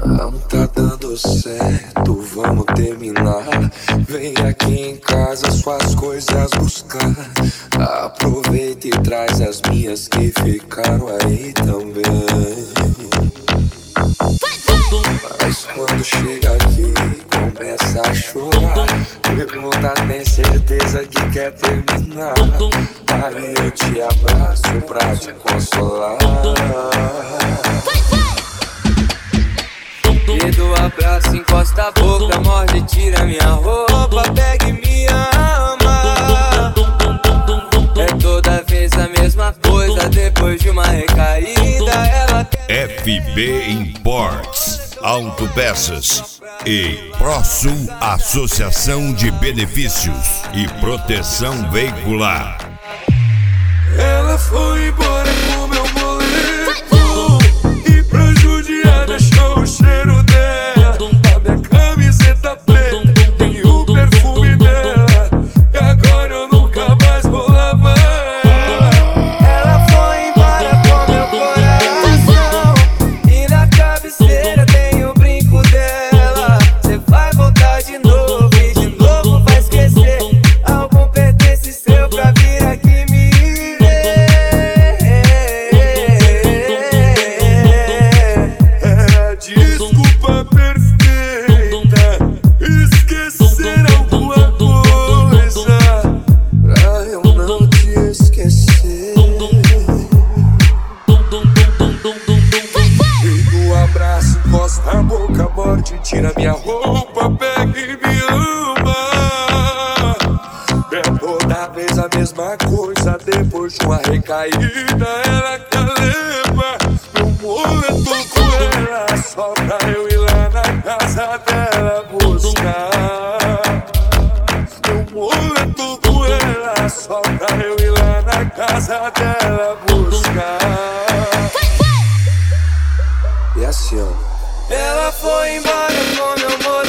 Não tá dando certo, vamos terminar. Vem aqui em casa suas coisas buscar. Aproveita e traz as minhas que ficaram aí também. Mas quando chega aqui, começa a chorar. Pergunta, tem certeza que quer terminar? Aí eu te abraço pra te consolar. E do abraço encosta a boca, morde, tira minha roupa, pega e me ama. É toda vez a mesma coisa, depois de uma recaída ela quer... FB Imports, Autopeças e ProSul, Associação de Benefícios e Proteção Veicular. Ela foi embora com meu boleto e pra judiar deixou o cheiro dela. A minha camiseta preta tem o perfume dela, e agora eu nunca mais vou lavar. Ela foi embora com meu coração e na cabeceira tem o brinco dela. Cê vai voltar de novo e de novo vai esquecer. Algum pertence seu pra vir aqui me... Desculpa perfeita, esquecer alguma coisa pra eu não te esquecer. E do abraço encosta a boca, morde, tira minha roupa, pega e me ama. É toda vez a mesma coisa, depois de uma recaída ela quer levar meu moletom com ela, só pra eu ir lá na casa dela buscar. Meu moletom com ela, só pra eu ir lá na casa dela buscar. E assim, ó. Ela foi embora com meu moletom